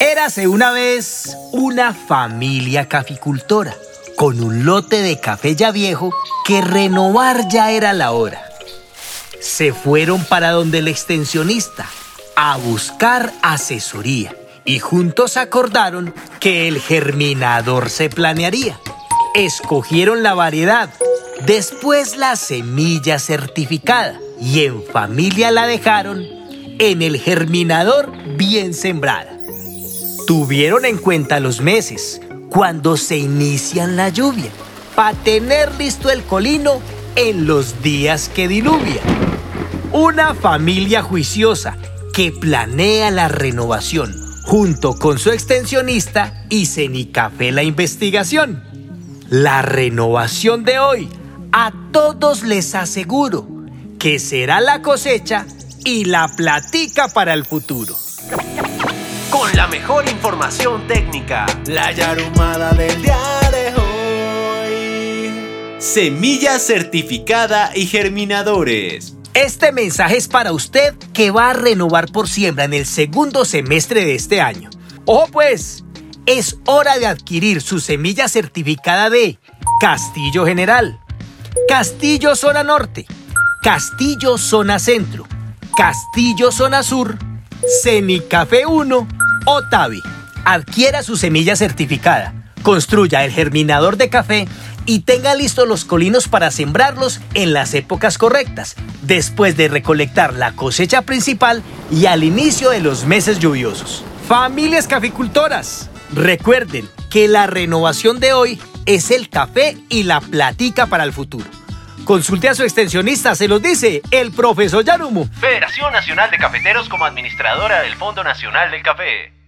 Érase una vez una familia caficultora con un lote de café ya viejo que renovar ya era la hora. Se fueron para donde el extensionista a buscar asesoría y juntos acordaron que el germinador se planearía. Escogieron la variedad, después la semilla certificada y en familia la dejaron en el germinador bien sembrada. Tuvieron en cuenta los meses, cuando se inician la lluvia, para tener listo el colino en los días que diluvia. Una familia juiciosa que planea la renovación junto con su extensionista y Cenicafé la investigación. La renovación de hoy, a todos les aseguro que será la cosecha y la platica para el futuro. Con la mejor información técnica, la yarumada del día de hoy. Semilla certificada y germinadores. Este mensaje es para usted que va a renovar por siembra en el segundo semestre de este año. ¡Ojo pues! Es hora de adquirir su semilla certificada de Castillo General, Castillo Zona Norte, Castillo Zona Centro, Castillo Zona Sur, Cenicafé 1 o Tavi. Adquiera su semilla certificada, construya el germinador de café y tenga listos los colinos para sembrarlos en las épocas correctas, después de recolectar la cosecha principal y al inicio de los meses lluviosos. Familias caficultoras, recuerden que la renovación de hoy es el café y la platica para el futuro. Consulte a su extensionista, se los dice el profesor Yarumo. Federación Nacional de Cafeteros como administradora del Fondo Nacional del Café.